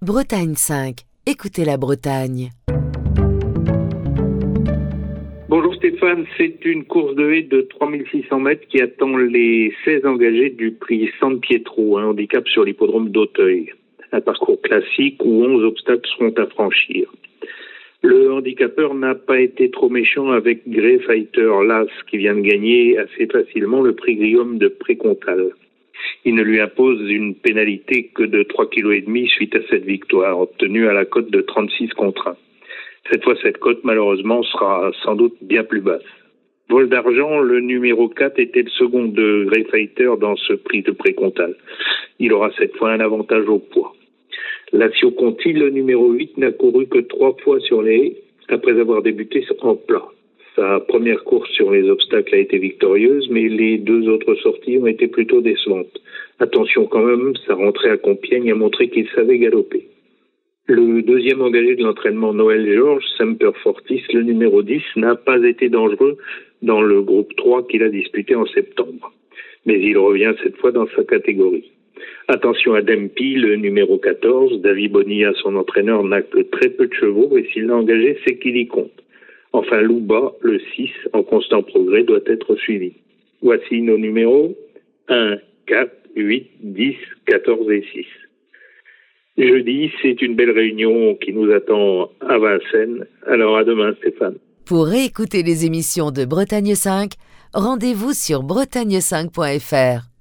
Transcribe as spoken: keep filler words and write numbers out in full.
Bretagne cinq, écoutez la Bretagne. Bonjour Stéphane, c'est une course de haie de trois mille six cents mètres qui attend les seize engagés du prix San Pietro, un handicap sur l'hippodrome d'Auteuil. Un parcours classique où onze obstacles seront à franchir. Le handicapeur n'a pas été trop méchant avec Grey Fighter Las qui vient de gagner assez facilement le prix Guillaume de Précontal. Il ne lui impose une pénalité que de trois virgule cinq kilos suite à cette victoire, obtenue à la cote de trente-six contre un. Cette fois, cette cote, malheureusement, sera sans doute bien plus basse. Vol d'argent, le numéro quatre était le second de Grey Fighter dans ce prix de Précontal. Il aura cette fois un avantage au poids. Lazio Conti, le numéro huit, n'a couru que trois fois sur les haies après avoir débuté en plat. Sa première course sur les obstacles a été victorieuse, mais les deux autres sorties ont été plutôt décevantes. Attention quand même, sa rentrée à Compiègne a montré qu'il savait galoper. Le deuxième engagé de l'entraînement Noël Georges, Semper Fortis, le numéro dix, n'a pas été dangereux dans le groupe trois qu'il a disputé en septembre. Mais il revient cette fois dans sa catégorie. Attention à Dempi, le numéro quatorze, David Bonilla, son entraîneur, n'a que très peu de chevaux et s'il l'a engagé, c'est qu'il y compte. Enfin, Louba, le six, en constant progrès, doit être suivi. Voici nos numéros un, quatre, huit, dix, quatorze et six. Jeudi, c'est une belle réunion qui nous attend à Vincennes. Alors à demain, Stéphane. Pour réécouter les émissions de Bretagne cinq, rendez-vous sur bretagne cinq point f r.